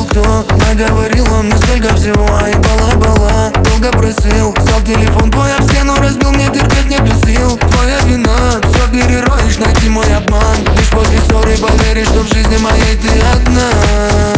кто наговорил он мне столько всего, ай, бала-бала. Долго просил, взял телефон твой об стену, разбил, мне терпеть не без сил. Твоя вина, все перероешь, найти мой обман. Лишь после ссоры поверишь, что в жизни моей ты одна.